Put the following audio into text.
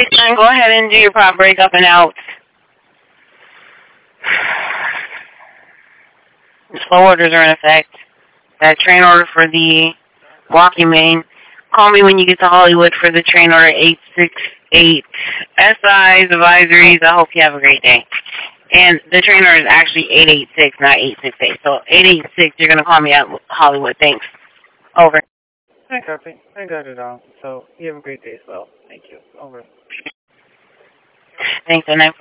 Go ahead and do your prop breakup and out. The slow orders are in effect. That train order for the Walking Main. Call me when you get to Hollywood for the train order 868. SIs, advisories. I hope you have a great day. And the train order is actually 886, not 868. So 886, you're going to call me at Hollywood. Thanks. Over. I copy. I got it all. So you have a great day as well. Thank you. Over. Thanks, and